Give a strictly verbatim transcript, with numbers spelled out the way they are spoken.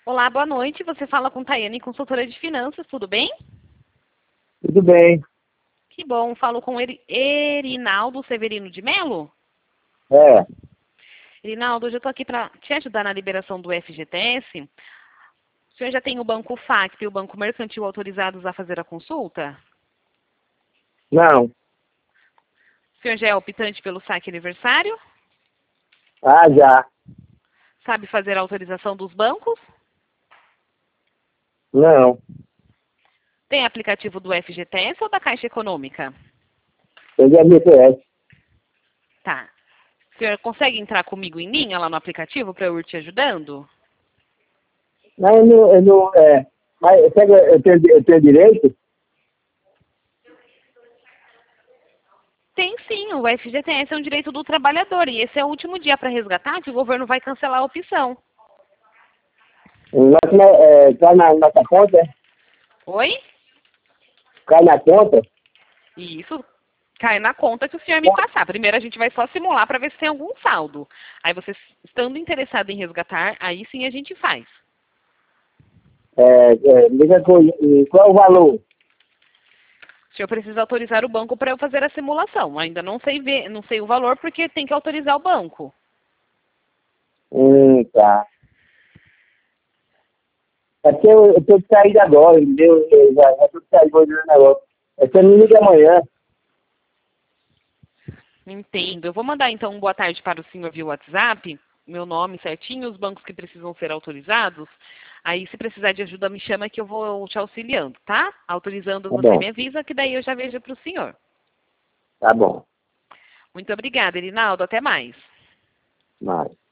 Olá, boa noite. Você fala com Tayane, consultora de finanças, tudo bem? Tudo bem. Que bom. Falo com Eri- Erinaldo Severino de Melo? É, Erinaldo, hoje eu estou aqui para te ajudar na liberação do F G T S. O senhor já tem o Banco Facto e o Banco Mercantil autorizados a fazer a consulta? não. O senhor já é optante pelo saque aniversário? Ah, já. Sabe fazer a autorização dos bancos? Não. Tem aplicativo do F G T S ou da Caixa Econômica? Eu já B T S. Tá. O senhor consegue entrar comigo em linha lá no aplicativo para eu ir te ajudando? Não, eu não, eu não é. Mas sabe, eu tenho, eu tenho direito? Tem sim, o F G T S é um direito do trabalhador e esse é o último dia para resgatar que o governo vai cancelar a opção. Mas, né, é, cai na nossa conta? É? Oi? Cai na conta? E isso cai na conta que o senhor me passar. Primeiro a gente vai só simular para ver se tem algum saldo. Aí você, estando interessado em resgatar, aí sim a gente faz. É, é, diga co- e qual é o valor? O senhor precisa autorizar o banco para eu fazer a simulação. Ainda não sei ver, não sei o valor porque tem que autorizar o banco. Hum, tá. É porque eu, eu tenho que sair agora, entendeu? Eu já, já tenho que sair hoje do negócio. É que você me liga amanhã. Entendo. Eu vou mandar então um boa tarde para o senhor via WhatsApp, meu nome certinho, os bancos que precisam ser autorizados. Aí, se precisar de ajuda, me chama que eu vou te auxiliando, tá? Autorizando, Tá você me bom, avisa que daí eu já vejo para o senhor. tá bom. Muito obrigada, Erinaldo. Até mais. Mas.